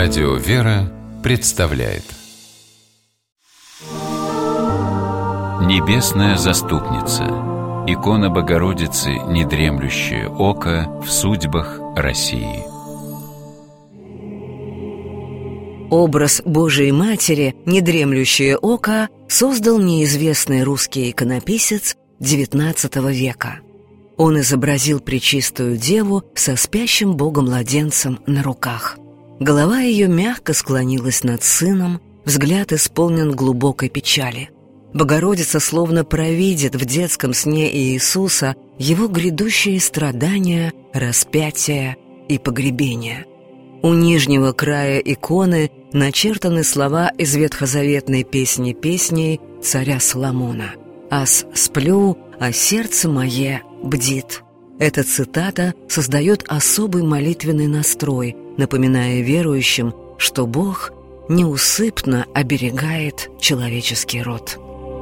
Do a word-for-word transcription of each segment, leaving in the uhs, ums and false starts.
Радио «Вера» представляет Небесная заступница. Икона Богородицы, недремлющее око в судьбах России. Образ Божией Матери, недремлющее око, создал неизвестный русский иконописец девятнадцатого века. Он изобразил Пречистую Деву со спящим Богом-младенцем на руках. Голова ее мягко склонилась над сыном, взгляд исполнен глубокой печали. Богородица словно провидит в детском сне Иисуса его грядущие страдания, распятие и погребение. У нижнего края иконы начертаны слова из ветхозаветной песни песней царя Соломона: «Аз сплю, а сердце мое бдит». Эта цитата создает особый молитвенный настрой, напоминая верующим, что Бог неусыпно оберегает человеческий род.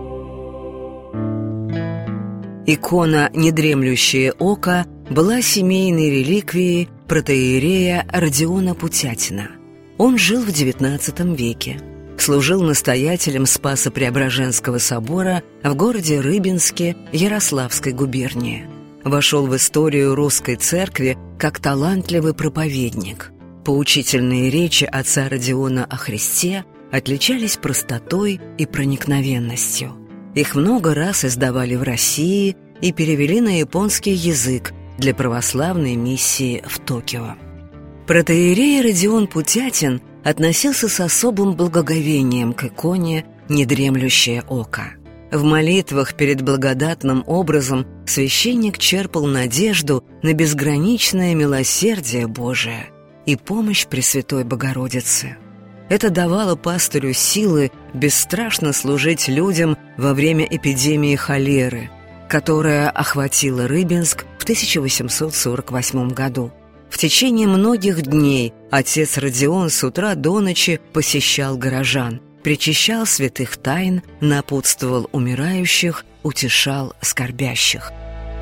Икона «Недремлющее око» была семейной реликвией протоиерея Родиона Путятина. Он жил в девятнадцатом веке, служил настоятелем Спасо-Преображенского собора в городе Рыбинске Ярославской губернии. Вошел в историю русской церкви как талантливый проповедник. Поучительные речи отца Родиона о Христе отличались простотой и проникновенностью. Их много раз издавали в России и перевели на японский язык для православной миссии в Токио. Протоиерей Родион Путятин относился с особым благоговением к иконе «Недремлющее око». В молитвах перед благодатным образом священник черпал надежду на безграничное милосердие Божие и помощь Пресвятой Богородицы. Это давало пастырю силы бесстрашно служить людям во время эпидемии холеры, которая охватила Рыбинск в тысяча восемьсот сорок восьмом году. В течение многих дней отец Родион с утра до ночи посещал горожан, причащал святых тайн, напутствовал умирающих, утешал скорбящих.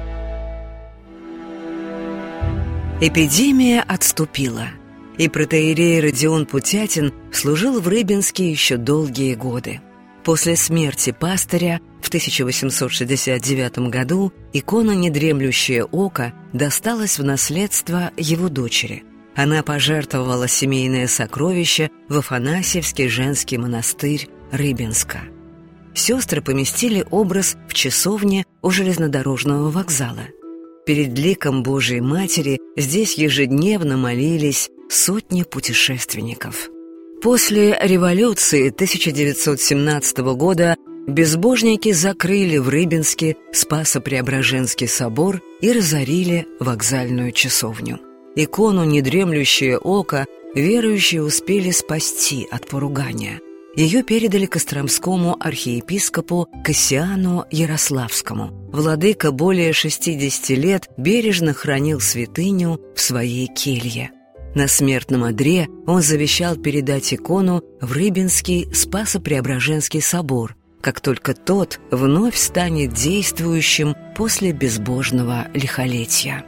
Эпидемия отступила, и протоиерей Родион Путятин служил в Рыбинске еще долгие годы. После смерти пастыря в тысяча восемьсот шестьдесят девятом году икона «Недремлющее око» досталась в наследство его дочери. Она пожертвовала семейное сокровище в Афанасьевский женский монастырь Рыбинска. Сестры поместили образ в часовне у железнодорожного вокзала. Перед ликом Божией Матери здесь ежедневно молились сотни путешественников. После революции тысяча девятьсот семнадцатого года безбожники закрыли в Рыбинске Спасо-Преображенский собор и разорили вокзальную часовню. Икону «Недремлющее око» верующие успели спасти от поругания. Ее передали костромскому архиепископу Кассиану Ярославскому. Владыка более шестидесяти лет бережно хранил святыню в своей келье. На смертном одре он завещал передать икону в Рыбинский Спасо-Преображенский собор, как только тот вновь станет действующим после безбожного лихолетия.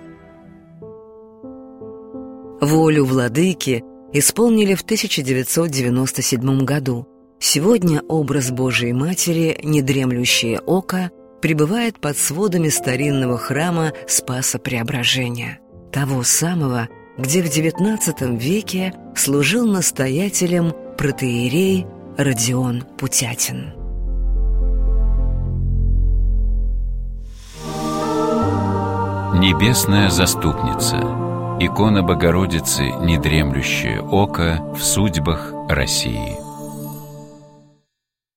Волю владыки исполнили в тысяча девятьсот девяносто седьмом году. Сегодня образ Божией Матери, недремлющее око, пребывает под сводами старинного храма Спаса Преображения, того самого, где в девятнадцатом веке служил настоятелем протоиерей Родион Путятин. Небесная заступница. Икона Богородицы, недремлющее око в судьбах России.